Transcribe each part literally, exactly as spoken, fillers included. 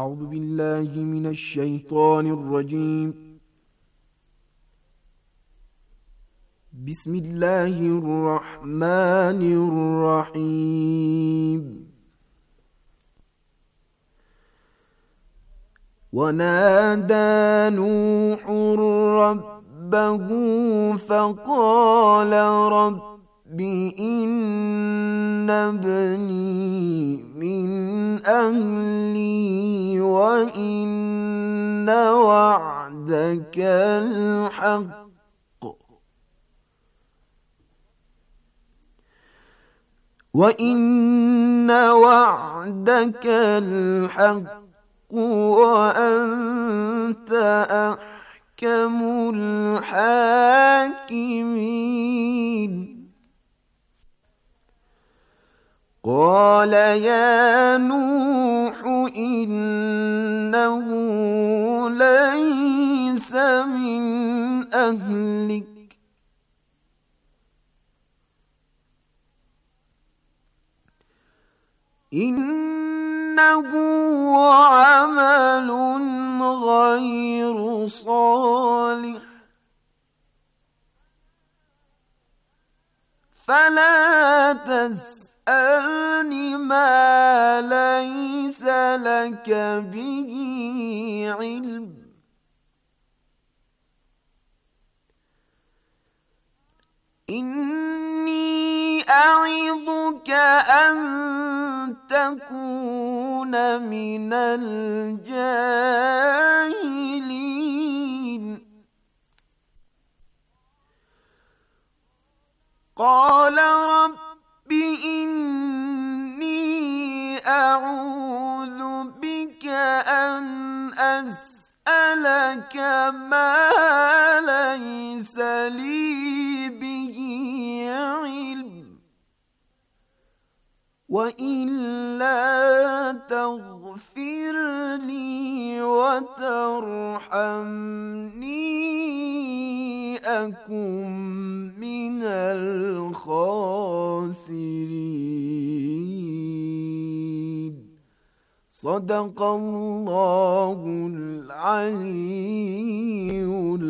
أعوذ بالله من الشيطان الرجيم. بسم الله الرحمن الرحيم. ونادى نوح ربه فقال رب إن ابني من أهلي وإن وعدك الحق وإن وعدك الحق وأنت أحكم الحاكمين. قال يا نوح إنه ليس من أهلك إنه عمل غير صالح فلا تسألني ما ليس لك به علم إني أعظك أن تكون من الجاهلين. قال رب إني أعوذ بك أن أسألك ما ليس لي به علم وإلا تغفر لي وترحمني أكن من الخاسرين. صدق الله العلي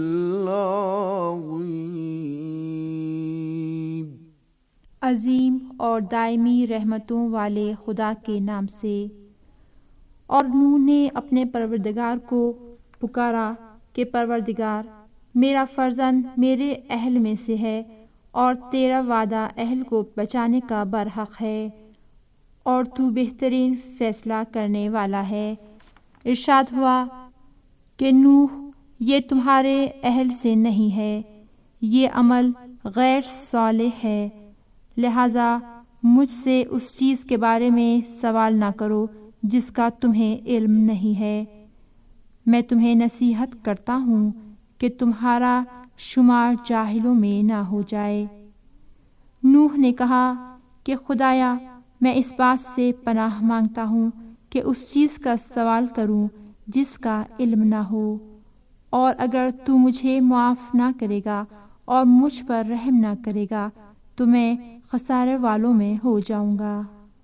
العظيم. عظیم اور دائمی رحمتوں والے خدا کے نام سے. اور نوح نے اپنے پروردگار کو پکارا کہ پروردگار میرا فرزند میرے اہل میں سے ہے اور تیرا وعدہ اہل کو بچانے کا برحق ہے اور تو بہترین فیصلہ کرنے والا ہے. ارشاد ہوا کہ نوح یہ تمہارے اہل سے نہیں ہے، یہ عمل غیر صالح ہے، لہذا مجھ سے اس چیز کے بارے میں سوال نہ کرو جس کا تمہیں علم نہیں ہے. میں تمہیں نصیحت کرتا ہوں کہ تمہارا شمار جاہلوں میں نہ ہو جائے. نوح نے کہا کہ خدایا میں اس بات سے پناہ مانگتا ہوں کہ اس چیز کا سوال کروں جس کا علم نہ ہو، اور اگر تو مجھے معاف نہ کرے گا اور مجھ پر رحم نہ کرے گا تو میں خسارے والوں میں ہو جاؤں گا.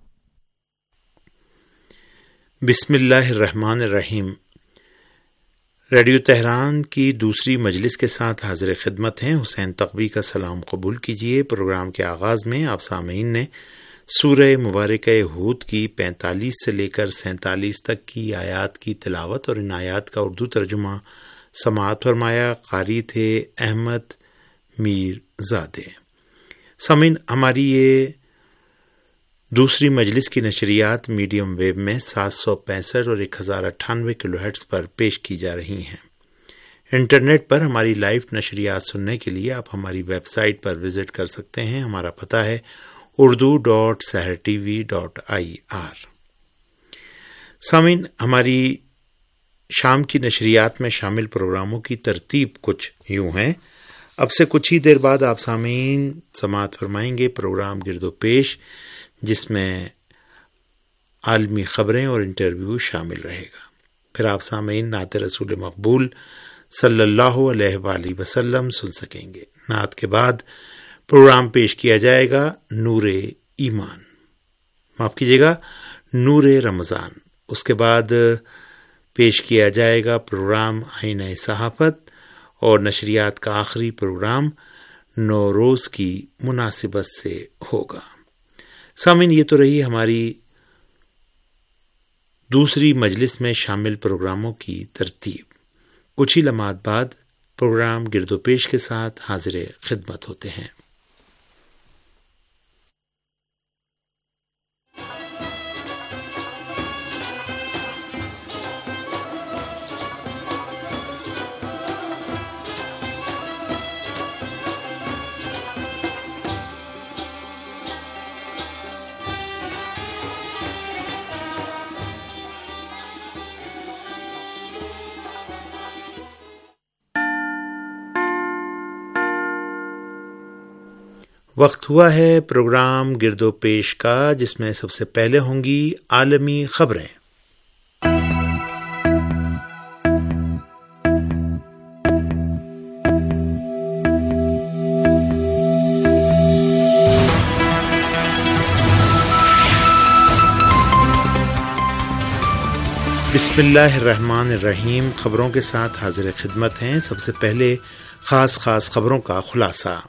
بسم اللہ الرحمن الرحیم. ریڈیو تہران کی دوسری مجلس کے ساتھ حاضر خدمت ہیں. حسین تقوی کا سلام قبول کیجیے. پروگرام کے آغاز میں آپ سامعین نے سورہ مبارکہ ہود کی پینتالیس سے لے کر سینتالیس تک کی آیات کی تلاوت اور ان آیات کا اردو ترجمہ سماعت فرمایا. قاری تھے احمد میر زادے. سامعین، ہماری یہ دوسری مجلس کی نشریات میڈیم ویو میں سات سو پینسٹھ اور ایک ہزار اٹھانوے کلو ہرٹز پر پیش کی جا رہی ہیں. انٹرنیٹ پر ہماری لائیو نشریات سننے کے لیے آپ ہماری ویب سائٹ پر وزٹ کر سکتے ہیں. ہمارا پتہ ہے Urdu dot Sahar T V dot I R. سامعین، ہماری شام کی نشریات میں شامل پروگراموں کی ترتیب کچھ یوں ہیں. اب سے کچھ ہی دیر بعد آپ سامعین سماعت فرمائیں گے پروگرام گرد و پیش، جس میں عالمی خبریں اور انٹرویو شامل رہے گا. پھر آپ سامعین نعت رسول مقبول صلی اللہ علیہ وآلہ وسلم سن سکیں گے. نعت کے بعد پروگرام پیش کیا جائے گا نور ایمان، معاف کیجیے گا نور رمضان. اس کے بعد پیش کیا جائے گا پروگرام آئینہ صحافت، اور نشریات کا آخری پروگرام نوروز کی مناسبت سے ہوگا۔ سامعین، یہ تو رہی ہماری دوسری مجلس میں شامل پروگراموں کی ترتیب۔ کچھ ہی لمحات بعد پروگرام گرد و پیش کے ساتھ حاضر خدمت ہوتے ہیں۔ وقت ہوا ہے پروگرام گرد و پیش کا، جس میں سب سے پہلے ہوں گی عالمی خبریں۔ بسم اللہ الرحمن الرحیم۔ خبروں کے ساتھ حاضر خدمت ہیں۔ سب سے پہلے خاص خاص خبروں کا خلاصہ۔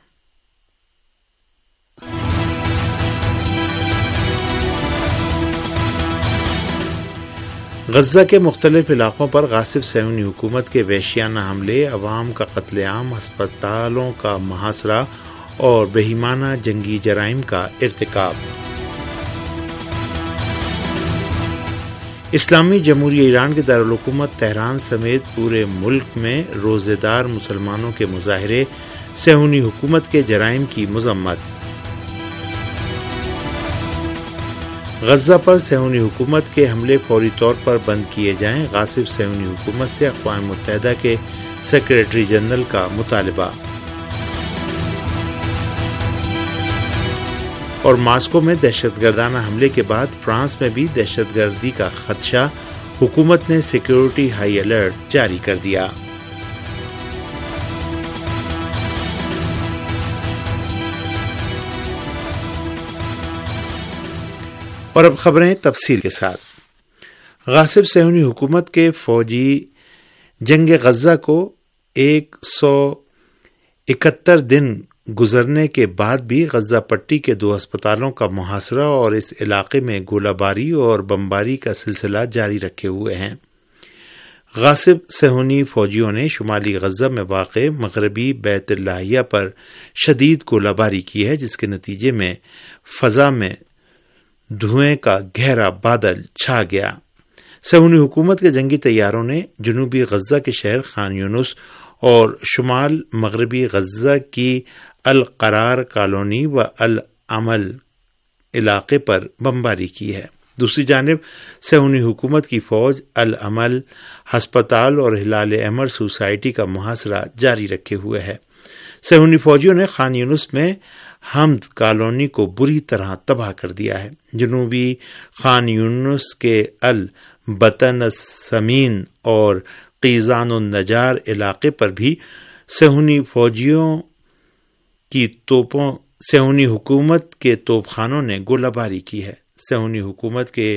غزہ کے مختلف علاقوں پر غاصب صہیونی حکومت کے وحشیانہ حملے، عوام کا قتل عام، ہسپتالوں کا محاصرہ اور بہیمانہ جنگی جرائم کا ارتکاب۔ اسلامی جمہوریہ ایران کے دارالحکومت تہران سمیت پورے ملک میں روزے دار مسلمانوں کے مظاہرے، صہیونی حکومت کے جرائم کی مذمت۔ غزہ پر صہیونی حکومت کے حملے فوری طور پر بند کیے جائیں، غاصب صہیونی حکومت سے اقوام متحدہ کے سیکریٹری جنرل کا مطالبہ۔ اور ماسکو میں دہشت گردانہ حملے کے بعد فرانس میں بھی دہشت گردی کا خدشہ، حکومت نے سیکیورٹی ہائی الرٹ جاری کر دیا۔ اور اب خبریں تفصیل کے ساتھ۔ غاصب صہیونی حکومت کے فوجی جنگ غزہ کو ایک سو اکہتر دن گزرنے کے بعد بھی غزہ پٹی کے دو ہسپتالوں کا محاصرہ اور اس علاقے میں گولہ باری اور بمباری کا سلسلہ جاری رکھے ہوئے ہیں۔ غاصب صہیونی فوجیوں نے شمالی غزہ میں واقع مغربی بیت اللحیہ پر شدید گولہ باری کی ہے، جس کے نتیجے میں فضا میں دھوئیں کا گہرا بادل چھا گیا۔ صہیونی حکومت کے جنگی طیاروں نے جنوبی غزہ کے شہر خان یونس اور شمال مغربی غزہ کی القرار کالونی و العمل علاقے پر بمباری کی ہے۔ دوسری جانب صہیونی حکومت کی فوج العمل ہسپتال اور ہلال احمر سوسائٹی کا محاصرہ جاری رکھے ہوئے ہے۔ صہیونی فوجیوں نے خان یونس میں حمد کالونی کو بری طرح تباہ کر دیا ہے۔ جنوبی خان یونس کے البطن السمین اور قیزان النجار علاقے پر بھی صہیونی فوجیوں کی توپوں صہیونی حکومت کے توپ خانوں نے گولہ باری کی ہے۔ صہیونی حکومت کے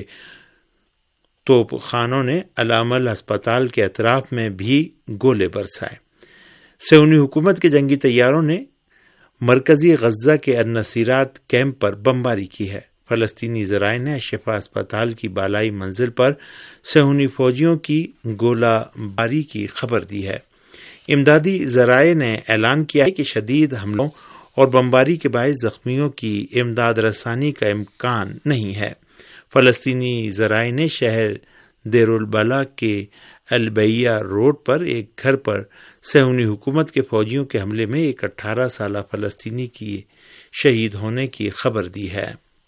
توپ خانوں نے العمل ہسپتال کے اطراف میں بھی گولے برسائے۔ صہیونی حکومت کے جنگی طیاروں نے مرکزی غزہ کے النصیرات کیمپ پر بمباری کی ہے۔ فلسطینی ذرائع نے شفا اسپتال کی بالائی منزل پر صہیونی فوجیوں کی گولہ باری کی خبر دی ہے۔ امدادی ذرائع نے اعلان کیا ہے کہ شدید حملوں اور بمباری کے باعث زخمیوں کی امداد رسانی کا امکان نہیں ہے۔ فلسطینی ذرائع نے شہر دیر البلح کے البیہ روڈ پر ایک گھر پر صہیونی حکومت کے فوجیوں کے حملے میں ایک اٹھارہ سالہ فلسطینی کی شہید ہونے کی خبر دی ہے۔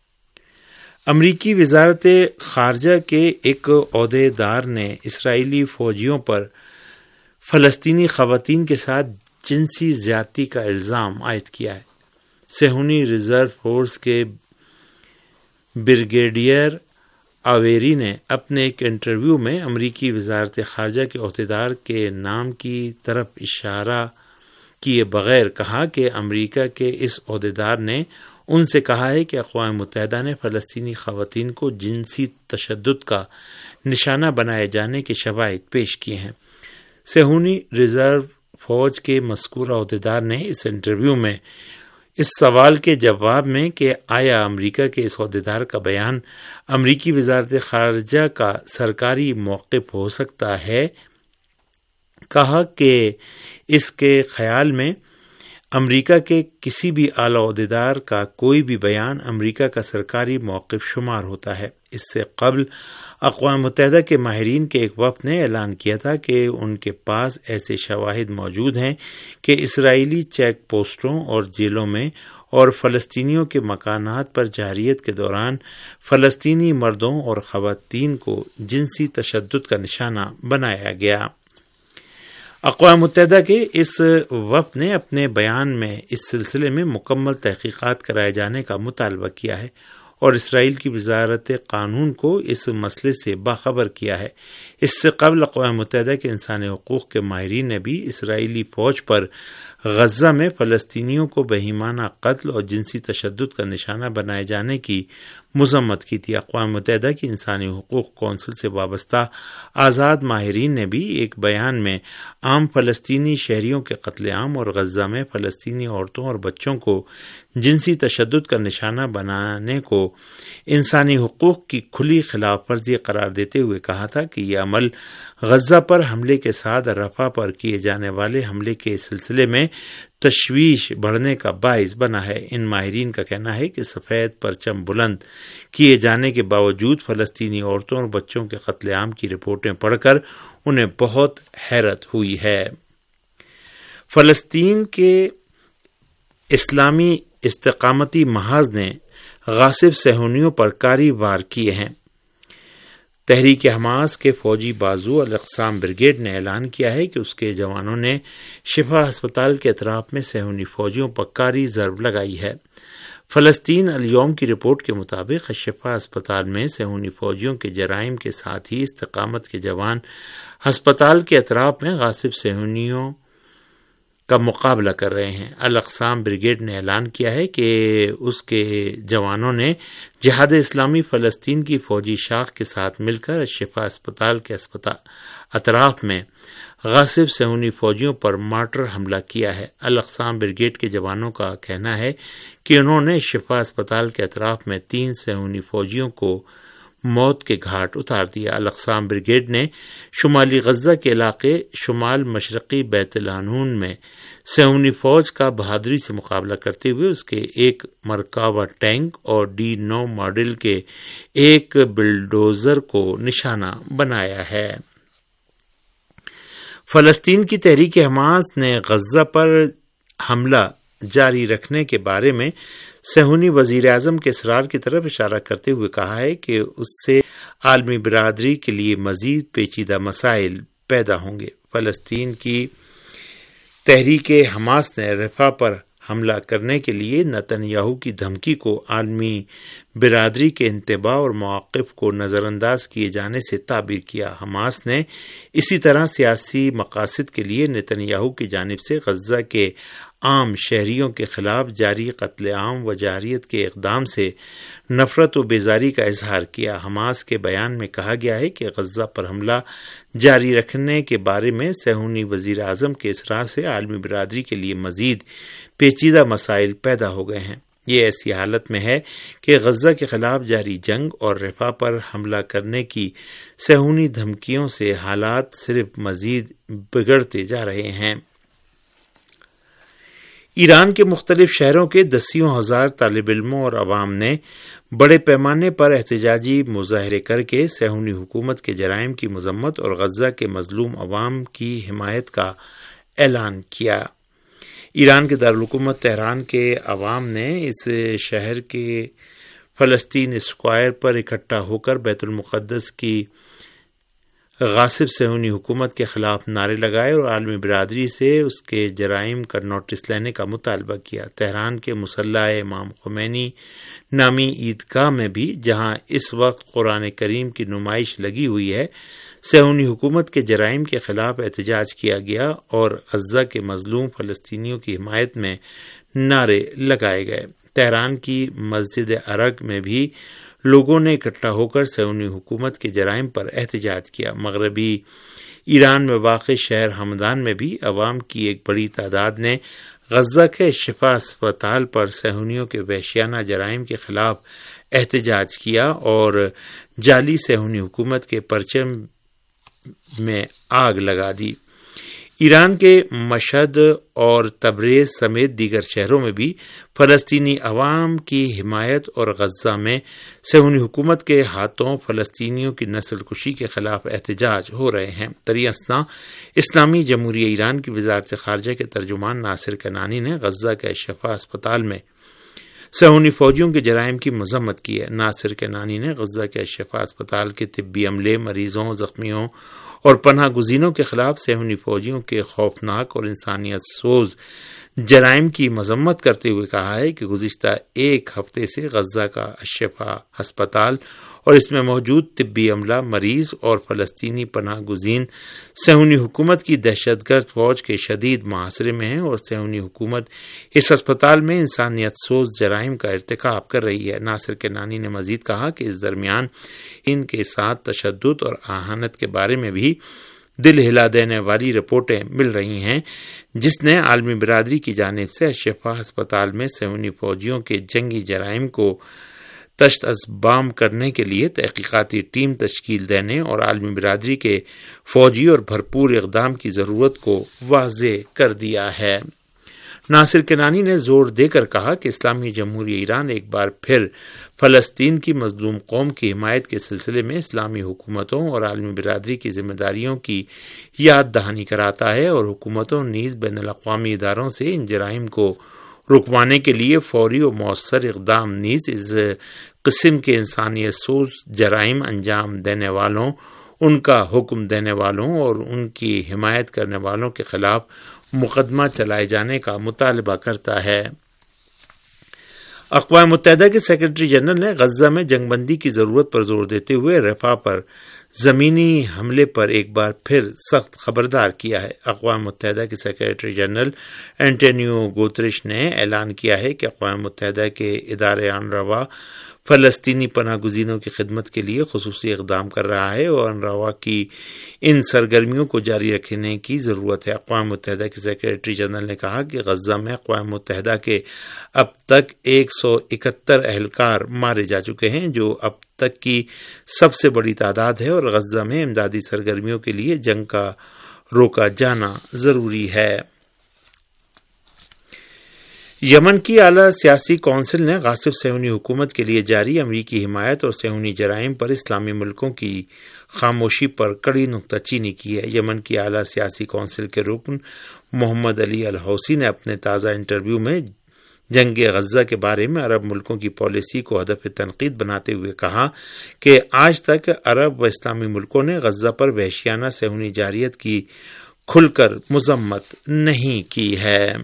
امریکی وزارت خارجہ کے ایک عہدے دار نے اسرائیلی فوجیوں پر فلسطینی خواتین کے ساتھ جنسی زیادتی کا الزام عائد کیا ہے۔ صہیونی ریزرو فورس کے بریگیڈیئر آویری نے اپنے ایک انٹرویو میں امریکی وزارت خارجہ کے عہدیدار کے نام کی طرف اشارہ کیے بغیر کہا کہ امریکہ کے اس عہدیدار نے ان سے کہا ہے کہ اقوام متحدہ نے فلسطینی خواتین کو جنسی تشدد کا نشانہ بنائے جانے کے شواہد پیش کیے ہیں۔ صہیونی ریزرو فوج کے مذکورہ عہدیدار نے اس انٹرویو میں اس سوال کے جواب میں کہ آیا امریکہ کے اس عہدیدار کا بیان امریکی وزارت خارجہ کا سرکاری موقف ہو سکتا ہے، کہا کہ اس کے خیال میں امریکہ کے کسی بھی اعلی عہدیدار کا کوئی بھی بیان امریکہ کا سرکاری موقف شمار ہوتا ہے۔ اس سے قبل اقوام متحدہ کے ماہرین کے ایک وفد نے اعلان کیا تھا کہ ان کے پاس ایسے شواہد موجود ہیں کہ اسرائیلی چیک پوسٹوں اور جیلوں میں اور فلسطینیوں کے مکانات پر جارحیت کے دوران فلسطینی مردوں اور خواتین کو جنسی تشدد کا نشانہ بنایا گیا۔ اقوام متحدہ کے اس وفد نے اپنے بیان میں اس سلسلے میں مکمل تحقیقات کرائے جانے کا مطالبہ کیا ہے اور اسرائیل کی وزارت قانون کو اس مسئلے سے باخبر کیا ہے۔ اس سے قبل اقوام متحدہ کے انسانی حقوق کے ماہرین نے بھی اسرائیلی فوج پر غزہ میں فلسطینیوں کو بہیمانہ قتل اور جنسی تشدد کا نشانہ بنائے جانے کی مذمت کی تھی۔ اقوام متحدہ کی انسانی حقوق کونسل سے وابستہ آزاد ماہرین نے بھی ایک بیان میں عام فلسطینی شہریوں کے قتل عام اور غزہ میں فلسطینی عورتوں اور بچوں کو جنسی تشدد کا نشانہ بنانے کو انسانی حقوق کی کھلی خلاف ورزی قرار دیتے ہوئے کہا تھا کہ یہ عمل غزہ پر حملے کے ساتھ رفح پر کیے جانے والے حملے کے سلسلے میں تشویش بڑھنے کا باعث بنا ہے۔ ان ماہرین کا کہنا ہے کہ سفید پرچم بلند کیے جانے کے باوجود فلسطینی عورتوں اور بچوں کے قتل عام کی رپورٹیں پڑھ کر انہیں بہت حیرت ہوئی ہے۔ فلسطین کے اسلامی استقامتی محاذ نے غاصب صہیونیوں پر کاری وار کیے ہیں۔ تحریک حماس کے فوجی بازو الاقصام بریگیڈ نے اعلان کیا ہے کہ اس کے جوانوں نے شفا ہسپتال کے اطراف میں صہیونی فوجیوں پر کاری ضرب لگائی ہے۔ فلسطین الیوم کی رپورٹ کے مطابق شفا ہسپتال میں صہیونی فوجیوں کے جرائم کے ساتھ ہی استقامت کے جوان ہسپتال کے اطراف میں غاصب صہیونیوں کا مقابلہ کر رہے ہیں۔ الاقصام بریگیڈ نے اعلان کیا ہے کہ اس کے جوانوں نے جہاد اسلامی فلسطین کی فوجی شاخ کے ساتھ مل کر شفا اسپتال کے اطراف میں غاصب صہیونی فوجیوں پر مارٹر حملہ کیا ہے۔ الاقصام بریگیڈ کے جوانوں کا کہنا ہے کہ انہوں نے شفا اسپتال کے اطراف میں تین صہیونی فوجیوں کو موت کے گھاٹ اتار دیا۔ الاقصام بریگیڈ نے شمالی غزہ کے علاقے شمال مشرقی بیت العنون میں صہیونی فوج کا بہادری سے مقابلہ کرتے ہوئے اس کے ایک مرکاوا ٹینک اور ڈی نو ماڈل کے ایک بلڈوزر کو نشانہ بنایا ہے۔ فلسطین کی تحریک حماس نے غزہ پر حملہ جاری رکھنے کے بارے میں صہیونی وزیر اعظم کے اصرار کی طرف اشارہ کرتے ہوئے کہا ہے کہ اس سے عالمی برادری کے لیے مزید پیچیدہ مسائل پیدا ہوں گے۔ فلسطین کی تحریک حماس نے رفح پر حملہ کرنے کے لیے نتن یاہو کی دھمکی کو عالمی برادری کے انتباہ اور مواقف کو نظر انداز کیے جانے سے تعبیر کیا۔ حماس نے اسی طرح سیاسی مقاصد کے لیے نتن یاہو کی جانب سے غزہ کے عام شہریوں کے خلاف جاری قتل عام و جارحیت کے اقدام سے نفرت و بیزاری کا اظہار کیا۔ حماس کے بیان میں کہا گیا ہے کہ غزہ پر حملہ جاری رکھنے کے بارے میں صہیونی وزیر اعظم کے اصرار سے عالمی برادری کے لیے مزید پیچیدہ مسائل پیدا ہو گئے ہیں۔ یہ ایسی حالت میں ہے کہ غزہ کے خلاف جاری جنگ اور رفح پر حملہ کرنے کی صہیونی دھمکیوں سے حالات صرف مزید بگڑتے جا رہے ہیں۔ ایران کے مختلف شہروں کے دسیوں ہزار طالب علموں اور عوام نے بڑے پیمانے پر احتجاجی مظاہرے کر کے صہیونی حکومت کے جرائم کی مذمت اور غزہ کے مظلوم عوام کی حمایت کا اعلان کیا۔ ایران کے دارالحکومت تہران کے عوام نے اس شہر کے فلسطین اسکوائر پر اکٹھا ہو کر بیت المقدس کی غاصب صہیونی حکومت کے خلاف نعرے لگائے اور عالمی برادری سے اس کے جرائم کا نوٹس لینے کا مطالبہ کیا۔ تہران کے مصلی امام خمینی نامی عیدگاہ میں بھی، جہاں اس وقت قرآن کریم کی نمائش لگی ہوئی ہے، صہیونی حکومت کے جرائم کے خلاف احتجاج کیا گیا اور غزہ کے مظلوم فلسطینیوں کی حمایت میں نعرے لگائے گئے۔ تہران کی مسجد ارگ میں بھی لوگوں نے اکٹھا ہو کر صہیونی حکومت کے جرائم پر احتجاج کیا۔ مغربی ایران میں واقع شہر ہمدان میں بھی عوام کی ایک بڑی تعداد نے غزہ کے شفا اسپتال پر صہیونیوں کے وحشیانہ جرائم کے خلاف احتجاج کیا اور جعلی صہیونی حکومت کے پرچم میں آگ لگا دی۔ ایران کے مشہد اور تبریز سمیت دیگر شہروں میں بھی فلسطینی عوام کی حمایت اور غزہ میں صہیونی حکومت کے ہاتھوں فلسطینیوں کی نسل کشی کے خلاف احتجاج ہو رہے ہیں۔ دریں اثنا اسلامی جمہوریہ ایران کی وزارت خارجہ کے ترجمان ناصر کنانی نے غزہ کے شفا اسپتال میں صہیونی فوجیوں کے جرائم کی مذمت کی ہے۔ ناصر کنانی نے غزہ کے شفا اسپتال کے طبی عملے، مریضوں، زخمیوں اور پناہ گزینوں کے خلاف صہیونی فوجیوں کے خوفناک اور انسانیت سوز جرائم کی مذمت کرتے ہوئے کہا ہے کہ گزشتہ ایک ہفتے سے غزہ کا شفا ہسپتال اور اس میں موجود طبی عملہ، مریض اور فلسطینی پناہ گزین صہیونی حکومت کی دہشت گرد فوج کے شدید محاصرے میں ہیں اور صہیونی حکومت اس ہسپتال میں انسانیت سوز جرائم کا ارتکاب کر رہی ہے۔ ناصر کنانی نے مزید کہا کہ اس درمیان ان کے ساتھ تشدد اور اہانت کے بارے میں بھی دل ہلا دینے والی رپورٹیں مل رہی ہیں، جس نے عالمی برادری کی جانب سے شفا ہسپتال میں صہیونی فوجیوں کے جنگی جرائم کو تشت از بام کرنے کے لیے تحقیقاتی ٹیم تشکیل دینے اور عالمی برادری کے فوجی اور بھرپور اقدام کی ضرورت کو واضح کر دیا ہے۔ ناصر کنانی نے زور دے کر کہا کہ اسلامی جمہوریہ ایران ایک بار پھر فلسطین کی مظلوم قوم کی حمایت کے سلسلے میں اسلامی حکومتوں اور عالمی برادری کی ذمہ داریوں کی یاد دہانی کراتا ہے اور حکومتوں نیز بین الاقوامی اداروں سے ان جرائم کو رکوانے کے لیے فوری و مؤثر اقدام نیز اس قسم کے انسانیت سوز جرائم انجام دینے والوں، ان کا حکم دینے والوں اور ان کی حمایت کرنے والوں کے خلاف مقدمہ چلائے جانے کا مطالبہ کرتا ہے۔ اقوام متحدہ کے سیکرٹری جنرل نے غزہ میں جنگ بندی کی ضرورت پر زور دیتے ہوئے رفح پر زمینی حملے پر ایک بار پھر سخت خبردار کیا ہے۔ اقوام متحدہ کے سیکرٹری جنرل اینٹونیو گوتریش نے اعلان کیا ہے کہ اقوام متحدہ کے ادارے انروا فلسطینی پناہ گزینوں کی خدمت کے لیے خصوصی اقدام کر رہا ہے اور انروا کی ان سرگرمیوں کو جاری رکھنے کی ضرورت ہے۔ اقوام متحدہ کے سیکرٹری جنرل نے کہا کہ غزہ میں اقوام متحدہ کے اب تک ایک سو اکہتر اہلکار مارے جا چکے ہیں، جو اب تک کی سب سے بڑی تعداد ہے، اور غزہ میں امدادی سرگرمیوں کے لیے جنگ کا روکا جانا ضروری ہے۔ یمن کی اعلیٰ سیاسی کونسل نے غاصب صہیونی حکومت کے لیے جاری امریکی حمایت اور صہیونی جرائم پر اسلامی ملکوں کی خاموشی پر کڑی نکتہ چینی کی ہے۔ یمن کی اعلیٰ سیاسی کونسل کے رکن محمد علی الحوثی نے اپنے تازہ انٹرویو میں جنگ غزہ کے بارے میں عرب ملکوں کی پالیسی کو ہدف تنقید بناتے ہوئے کہا کہ آج تک عرب و اسلامی ملکوں نے غزہ پر وحشیانہ صہیونی جارحیت کی کھل کر مذمت نہیں کی ہے۔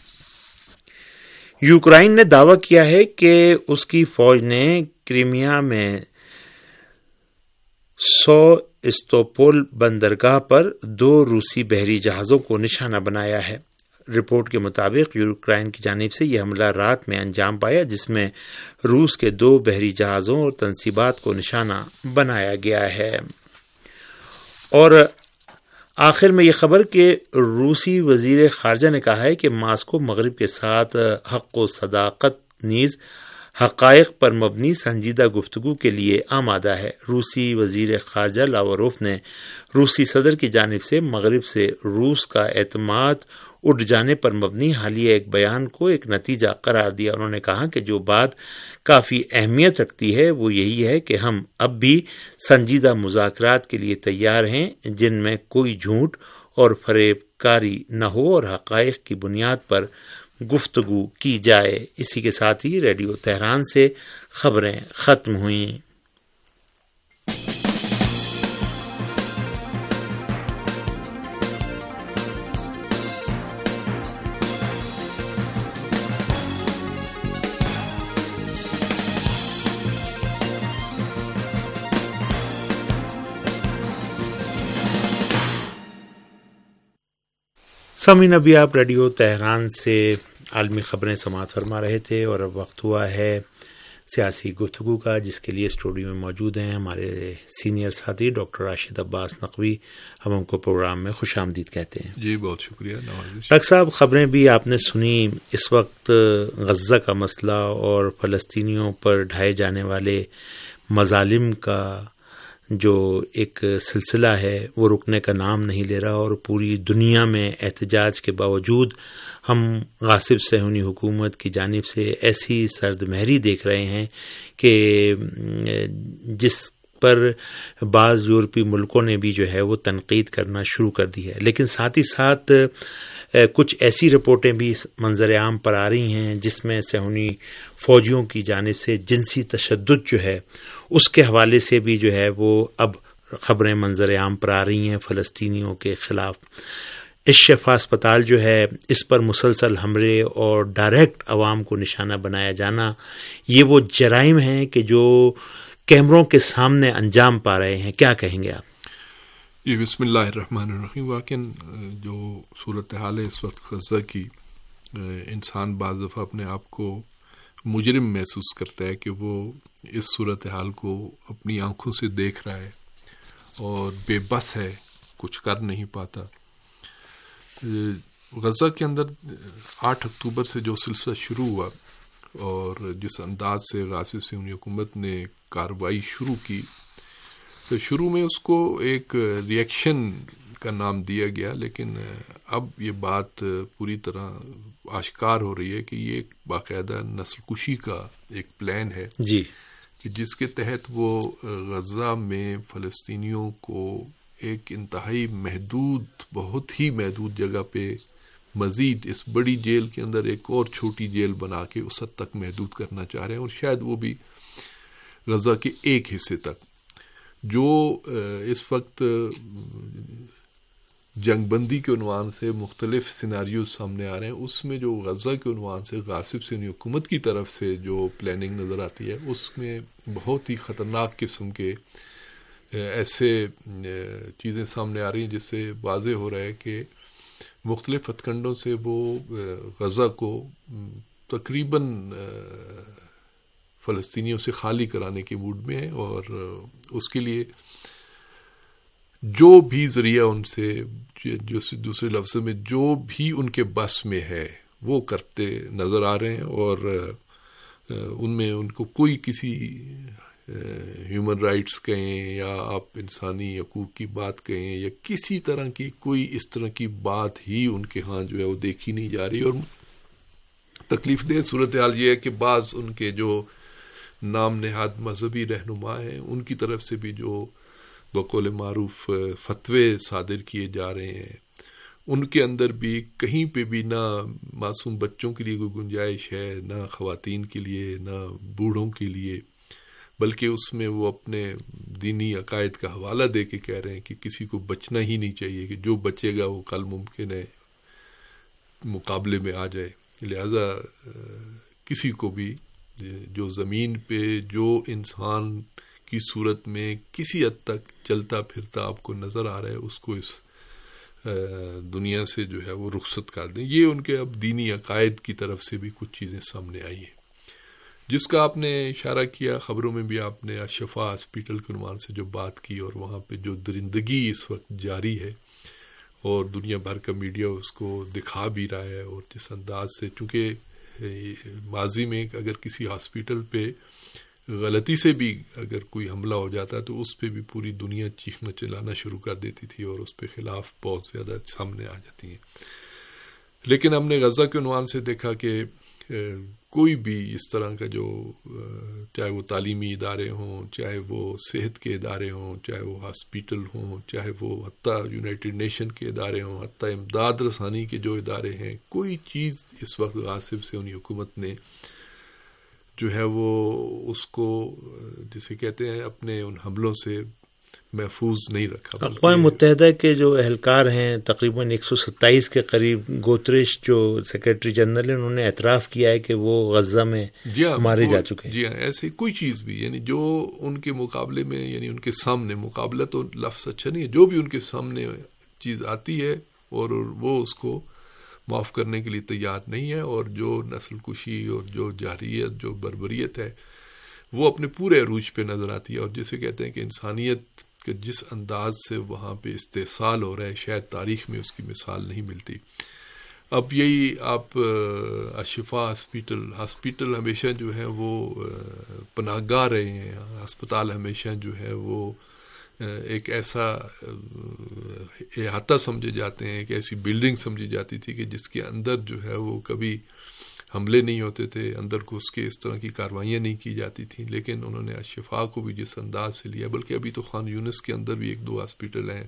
یوکرائن نے دعویٰ کیا ہے کہ اس کی فوج نے کرائمیا میں سو استوپول بندرگاہ پر دو روسی بحری جہازوں کو نشانہ بنایا ہے۔ رپورٹ کے مطابق یوکرائن کی جانب سے یہ حملہ رات میں انجام پایا، جس میں روس کے دو بحری جہازوں اور تنصیبات کو نشانہ بنایا گیا ہے۔ اور آخر میں یہ خبر کہ روسی وزیر خارجہ نے کہا ہے کہ ماسکو مغرب کے ساتھ حق و صداقت نیز حقائق پر مبنی سنجیدہ گفتگو کے لیے آمادہ ہے۔ روسی وزیر خارجہ لاوروف نے روسی صدر کی جانب سے مغرب سے روس کا اعتماد اٹھ جانے پر مبنی حالیہ ایک بیان کو ایک نتیجہ قرار دیا۔ انہوں نے کہا کہ جو بات کافی اہمیت رکھتی ہے وہ یہی ہے کہ ہم اب بھی سنجیدہ مذاکرات کے لیے تیار ہیں، جن میں کوئی جھوٹ اور فریب کاری نہ ہو اور حقائق کی بنیاد پر گفتگو کی جائے۔ اسی کے ساتھ ہی ریڈیو تہران سے خبریں ختم ہوئیں۔ سامعین، ابھی آپ ریڈیو تہران سے عالمی خبریں سماعت فرما رہے تھے اور اب وقت ہوا ہے سیاسی گفتگو کا، جس کے لیے اسٹوڈیو میں موجود ہیں ہمارے سینئر ساتھی ڈاکٹر راشد عباس نقوی. ہم ان کو پروگرام میں خوش آمدید کہتے ہیں. جی بہت شکریہ نوازش. ڈاکٹر صاحب، خبریں بھی آپ نے سنی. اس وقت غزہ کا مسئلہ اور فلسطینیوں پر ڈھائے جانے والے مظالم کا جو ایک سلسلہ ہے وہ رکنے کا نام نہیں لے رہا، اور پوری دنیا میں احتجاج کے باوجود ہم غاصب صہیونی حکومت کی جانب سے ایسی سرد مہری دیکھ رہے ہیں کہ جس پر بعض یورپی ملکوں نے بھی جو ہے وہ تنقید کرنا شروع کر دی ہے. لیکن ساتھ ہی ساتھ کچھ ایسی رپورٹیں بھی منظر عام پر آ رہی ہیں جس میں صہیونی فوجیوں کی جانب سے جنسی تشدد جو ہے اس کے حوالے سے بھی جو ہے وہ اب خبریں منظر عام پر آ رہی ہیں فلسطینیوں کے خلاف. اس شفا اسپتال جو ہے اس پر مسلسل حملے اور ڈائریکٹ عوام کو نشانہ بنایا جانا، یہ وہ جرائم ہیں کہ جو کیمروں کے سامنے انجام پا رہے ہیں. کیا کہیں گے آپ؟ جی بسم اللہ الرحمن الرحیم. واقعاً جو صورتحال ہے اس وقت غزہ کی، انسان بعض دفعہ اپنے آپ کو مجرم محسوس کرتا ہے کہ وہ اس صورتحال کو اپنی آنکھوں سے دیکھ رہا ہے اور بے بس ہے، کچھ کر نہیں پاتا. غزہ کے اندر آٹھ اکتوبر سے جو سلسلہ شروع ہوا اور جس انداز سے غاصب صہیونی حکومت نے کارروائی شروع کی، تو شروع میں اس کو ایک ریئیکشن کا نام دیا گیا، لیکن اب یہ بات پوری طرح آشکار ہو رہی ہے کہ یہ ایک باقاعدہ نسل کشی کا ایک پلان ہے جی، جس کے تحت وہ غزہ میں فلسطینیوں کو ایک انتہائی محدود، بہت ہی محدود جگہ پہ مزید اس بڑی جیل کے اندر ایک اور چھوٹی جیل بنا کے اس حد تک محدود کرنا چاہ رہے ہیں، اور شاید وہ بھی غزہ کے ایک حصے تک. جو اس وقت جنگ بندی کے عنوان سے مختلف سیناریوز سامنے آ رہے ہیں، اس میں جو غزہ کے عنوان سے غاصب صہیونی حکومت کی طرف سے جو پلاننگ نظر آتی ہے، اس میں بہت ہی خطرناک قسم کے ایسے چیزیں سامنے آ رہی ہیں جس سے واضح ہو رہا ہے کہ مختلف ہتھکنڈوں سے وہ غزہ کو تقریباً فلسطینیوں سے خالی کرانے کے موڈ میں ہے، اور اس کے لیے جو بھی ذریعہ ان سے، جو دوسرے لفظ میں جو بھی ان کے بس میں ہے وہ کرتے نظر آ رہے ہیں، اور ان میں ان کو کوئی کسی ہیومن رائٹس کہیں یا آپ انسانی حقوق کی بات کہیں یا کسی طرح کی کوئی اس طرح کی بات ہی ان کے ہاں جو ہے وہ دیکھی نہیں جا رہی. اور تکلیف دہ صورتحال یہ ہے کہ بعض ان کے جو نام نہاد مذہبی رہنما ہیں ان کی طرف سے بھی جو بقول معروف فتوے صادر کیے جا رہے ہیں، ان کے اندر بھی کہیں پہ بھی نہ معصوم بچوں کے لیے کوئی گنجائش ہے، نہ خواتین کے لیے، نہ بوڑھوں کے لیے، بلکہ اس میں وہ اپنے دینی عقائد کا حوالہ دے کے کہہ رہے ہیں کہ کسی کو بچنا ہی نہیں چاہیے، کہ جو بچے گا وہ کل ممکن ہے مقابلے میں آ جائے. لہذا کسی کو بھی جو زمین پہ جو انسان کی صورت میں کسی حد تک چلتا پھرتا آپ کو نظر آ رہا ہے، اس کو اس دنیا سے جو ہے وہ رخصت کر دیں. یہ ان کے اب دینی عقائد کی طرف سے بھی کچھ چیزیں سامنے آئی ہیں، جس کا آپ نے اشارہ کیا. خبروں میں بھی آپ نے شفا ہاسپٹل کے عنوان سے جو بات کی، اور وہاں پہ جو درندگی اس وقت جاری ہے اور دنیا بھر کا میڈیا اس کو دکھا بھی رہا ہے، اور جس انداز سے، چونکہ ماضی میں اگر کسی ہاسپٹل پہ غلطی سے بھی اگر کوئی حملہ ہو جاتا تو اس پہ بھی پوری دنیا چیخنا چلانا شروع کر دیتی تھی اور اس پہ خلاف بہت زیادہ سامنے آ جاتی ہیں. لیکن ہم نے غزہ کے عنوان سے دیکھا کہ کوئی بھی اس طرح کا جو، چاہے وہ تعلیمی ادارے ہوں، چاہے وہ صحت کے ادارے ہوں، چاہے وہ ہاسپیٹل ہوں، چاہے وہ حتیٰ یونائٹڈ نیشن کے ادارے ہوں، حتیٰ امداد رسانی کے جو ادارے ہیں، کوئی چیز اس وقت غاصب صہیونی حکومت نے جو ہے وہ اس کو جسے کہتے ہیں اپنے ان حملوں سے محفوظ نہیں رکھا. اقوام متحدہ کے جو اہلکار ہیں تقریباً ایک سو ستائیس کے قریب، گوتریش جو سیکرٹری جنرل ہیں، انہوں نے اعتراف کیا ہے کہ وہ غزہ میں مارے جا چکے ہیں. جی ہاں، ایسی کوئی چیز بھی، یعنی جو ان کے مقابلے میں، یعنی ان کے سامنے، مقابلہ تو لفظ اچھا نہیں ہے، جو بھی ان کے سامنے چیز آتی ہے اور وہ اس کو معاف کرنے کے لیے تیار نہیں ہے، اور جو نسل کشی اور جو جارحیت، جو بربریت ہے، وہ اپنے پورے عروج پہ نظر آتی ہے. اور جسے کہتے ہیں کہ انسانیت کے جس انداز سے وہاں پہ استحصال ہو رہا ہے، شاید تاریخ میں اس کی مثال نہیں ملتی. اب یہی آپ الشفا ہاسپیٹل ہاسپیٹل ہمیشہ جو ہے وہ پناہ گاہ رہے ہیں. ہسپتال ہمیشہ جو ہے وہ ایک ایسا احاطہ سمجھے جاتے ہیں، ایک ایسی بلڈنگ سمجھی جاتی تھی کہ جس کے اندر جو ہے وہ کبھی حملے نہیں ہوتے تھے، اندر گھس کے اس طرح کی کاروائیاں نہیں کی جاتی تھیں. لیکن انہوں نے الشفا کو بھی جس انداز سے لیا، بلکہ ابھی تو خان یونس کے اندر بھی ایک دو ہاسپیٹل ہیں،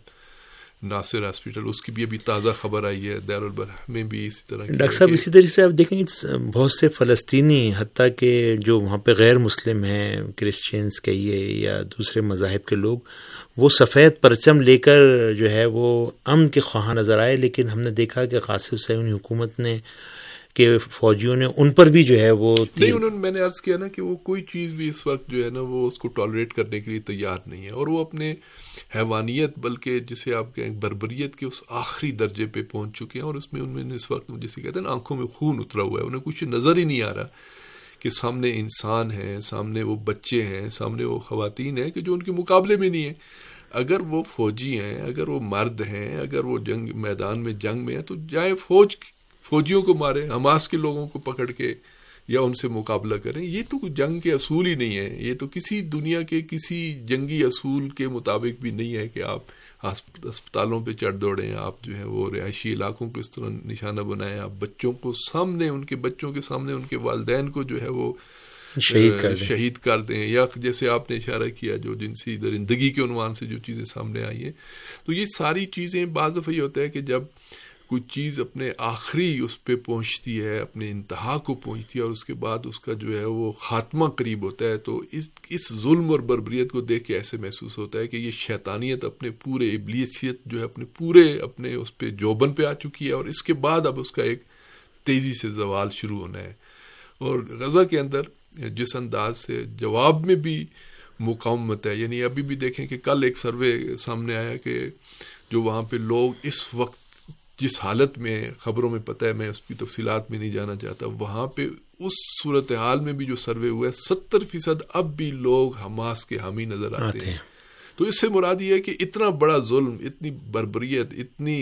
ناصر ہاسپیٹل، اس کی بھی ابھی تازہ خبر آئی ہے. دار البرہ میں بھی اسی طرح. ڈاکٹر صاحب اسی طرح سے آپ دیکھیں گے بہت سے فلسطینی، حتیٰ کہ جو وہاں پہ غیر مسلم ہیں، کرسچینز کہیے یا دوسرے مذاہب کے لوگ، وہ سفید پرچم لے کر جو ہے وہ امن کے خواہاں نظر آئے. لیکن ہم نے دیکھا کہ قاسم صہیونی حکومت نے کہ فوجیوں نے ان پر بھی جو ہے وہ نہیں، انہوں نے، میں نے عرض کیا نا کہ وہ کوئی چیز بھی اس وقت جو ہے نا وہ اس کو ٹالریٹ کرنے کے لیے تیار نہیں ہے، اور وہ اپنے حیوانیت، بلکہ جسے آپ کہیں بربریت کے اس آخری درجے پہ پہنچ چکے ہیں. اور اس میں ان میں اس وقت جسے کہتے ہیں نا آنکھوں میں خون اترا ہوا ہے. انہیں کچھ نظر ہی نہیں آ رہا کہ سامنے انسان ہیں، سامنے وہ بچے ہیں، سامنے وہ خواتین ہیں کہ جو ان کے مقابلے میں نہیں ہیں. اگر وہ فوجی ہیں، اگر وہ مرد ہیں، اگر وہ جنگ میدان میں جنگ میں ہیں، تو جائیں فوج فوجیوں کو ماریں، حماس کے لوگوں کو پکڑ کے یا ان سے مقابلہ کریں. یہ تو جنگ کے اصول ہی نہیں ہے. یہ تو کسی دنیا کے کسی جنگی اصول کے مطابق بھی نہیں ہے کہ آپ ہسپتالوں پہ چڑھ دوڑیں، آپ جو ہے وہ رہائشی علاقوں کو اس طرح نشانہ بنائیں، آپ بچوں کو سامنے، ان کے بچوں کے سامنے ان کے والدین کو جو ہے وہ شہید کر دیں شہید کر دیں یا جیسے آپ نے اشارہ کیا جو جنسی درندگی کے عنوان سے جو چیزیں سامنے آئی ہیں. تو یہ ساری چیزیں بعض دفعہ یہ ہوتا ہے کہ جب کوئی چیز اپنے آخری اس پہ پہنچتی ہے، اپنے انتہا کو پہنچتی ہے، اور اس کے بعد اس کا جو ہے وہ خاتمہ قریب ہوتا ہے، تو اس اس ظلم اور بربریت کو دیکھ کے ایسے محسوس ہوتا ہے کہ یہ شیطانیت اپنے پورے، ابلیسیت جو ہے اپنے پورے اپنے اس پہ جوبن پہ آ چکی ہے، اور اس کے بعد اب اس کا ایک تیزی سے زوال شروع ہونا ہے. اور غزہ کے اندر جس انداز سے جواب میں بھی مقاومت ہے، یعنی ابھی بھی دیکھیں کہ کل ایک سروے سامنے آیا کہ جو وہاں پہ لوگ اس وقت جس حالت میں، خبروں میں پتہ ہے، میں اس کی تفصیلات میں نہیں جانا چاہتا، وہاں پہ اس صورتحال میں بھی جو سروے ہوا ہے ستر فیصد اب بھی لوگ حماس کے حامی نظر آتے ہیں. تو اس سے مراد یہ ہے کہ اتنا بڑا ظلم، اتنی بربریت، اتنی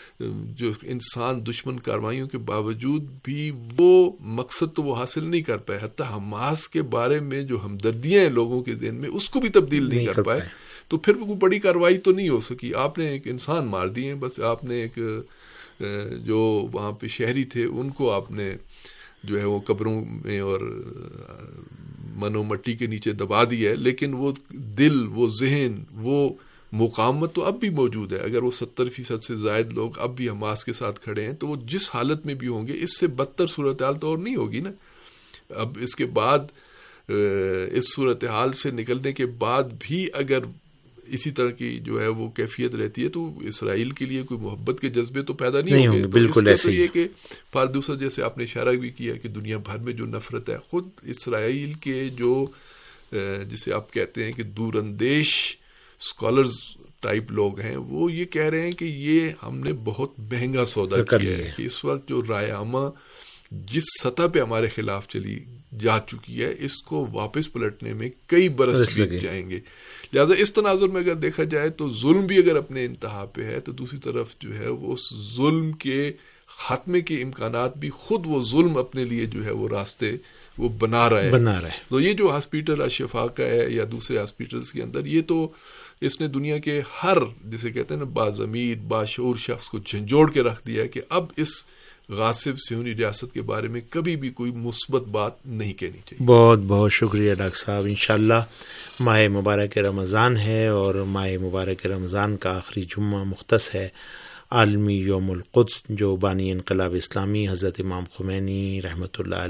جو انسان دشمن کاروائیوں کے باوجود بھی وہ مقصد تو وہ حاصل نہیں کر پائے. حتیٰ حماس کے بارے میں جو ہمدردیاں ہیں لوگوں کے ذہن میں، اس کو بھی تبدیل نہیں کر پائے. تو پھر کوئی بڑی کارروائی تو نہیں ہو سکی. آپ نے ایک انسان مار دیے، بس آپ نے ایک جو وہاں پہ شہری تھے ان کو آپ نے جو ہے وہ قبروں میں اور من و مٹی کے نیچے دبا دیا ہے. لیکن وہ دل، وہ ذہن، وہ مقاومت تو اب بھی موجود ہے. اگر وہ ستر فیصد سے زائد لوگ اب بھی حماس کے ساتھ کھڑے ہیں تو وہ جس حالت میں بھی ہوں گے، اس سے بدتر صورتحال تو اور نہیں ہوگی نا. اب اس کے بعد اس صورتحال سے نکلنے کے بعد بھی اگر اسی طرح کی جو ہے وہ کیفیت رہتی ہے تو اسرائیل کے لیے کوئی محبت کے جذبے تو پیدا نہیں, نہیں ہوں گے. بالکل ایسے ہی. یہ کہ فار دوسرا جیسے آپ نے اشارہ بھی کیا کہ دنیا بھر میں جو نفرت ہے، خود اسرائیل کے جو جسے آپ کہتے ہیں کہ دور اندیش اسکالرز ٹائپ لوگ ہیں، وہ یہ کہہ رہے ہیں کہ یہ ہم نے بہت مہنگا سودا کیا ہے. کہ اس وقت جو رائے عامہ جس سطح پہ ہمارے خلاف چلی جا چکی ہے، اس کو واپس پلٹنے میں کئی برس لگ جائیں گے. لہٰذا اس تناظر میں اگر دیکھا جائے تو ظلم بھی اگر اپنے انتہا پہ ہے، تو دوسری طرف جو ہے وہ اس ظلم کے خاتمے کے امکانات بھی خود وہ ظلم اپنے لیے جو ہے وہ راستے وہ بنا رہا ہے بنا رہا ہے تو یہ جو ہاسپیٹل الشفا کا ہے یا دوسرے ہاسپیٹلز کے اندر، یہ تو اس نے دنیا کے ہر جسے کہتے ہیں نا باضمیر باشعور شخص کو جھنجھوڑ کے رکھ دیا ہے کہ اب اس غاصب صہیونی ریاست کے بارے میں کبھی بھی کوئی مثبت بات نہیں کہنی چاہیے. بہت بہت شکریہ ڈاکٹر صاحب. انشاءاللہ ماہ مبارک رمضان ہے اور ماہ مبارک رمضان کا آخری جمعہ مختص ہے عالمی یوم القدس، جو بانی انقلاب اسلامی حضرت امام خمینی رحمۃ اللہ علیہ